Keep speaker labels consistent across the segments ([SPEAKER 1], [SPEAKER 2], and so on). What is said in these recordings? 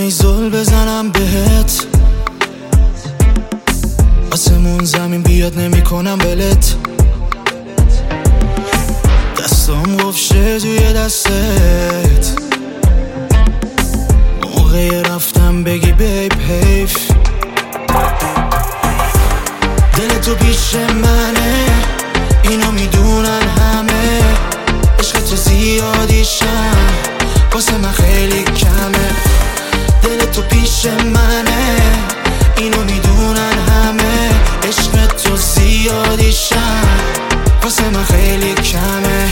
[SPEAKER 1] ای زل بزنم بهت، آسمون زمین بیاد نمی کنم ولت. دستام گفشه توی دستت، موقع رفتم بگی بیب حیف. دل تو پیش منه، اینو میدونن همه، عشق تو زیادیشم واسه من خیلی کمه. دل تو پیش منه، اینو میدونن همه، عشق تو زیادیشم واسه من خیلی کمه.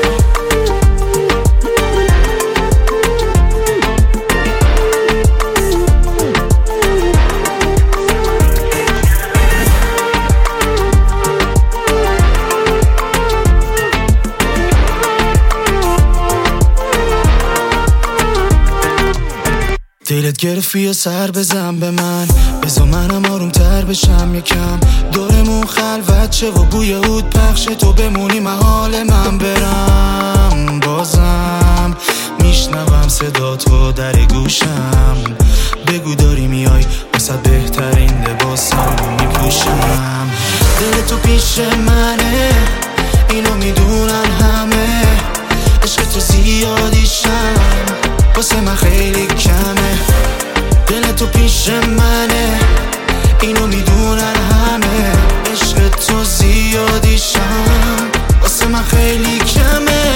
[SPEAKER 1] دلت گرفتی یا سر بزن به من، بذار منم آروم تر بشم یکم. دورمون خلوت شه و بوی عود پخشه، تو بمونی محال من برم. بازم میشنوم صدا تو در گوشم، بگو داری میای واسه بهترین لباسم میپوشم. دل تو پیش منه، اینو میدونن همه، عشق تو زیادیشم واسه من خیلی کمه. دل تو پیش منه، اینو میدونن همه، عشق تو زیادیشم واسه من خیلی کمه.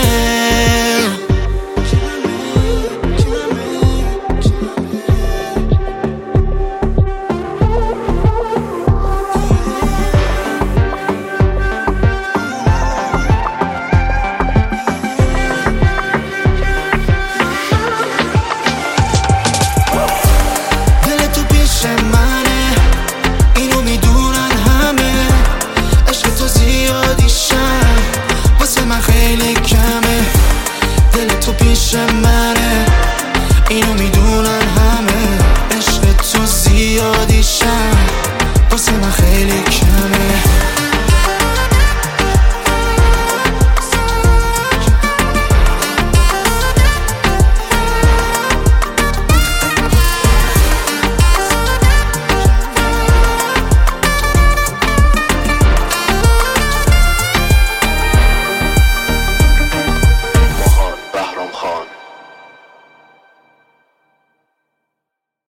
[SPEAKER 1] پیش منه، اینو میدونن همه، عشق تو زیادیشم واسه من خیلی کمه.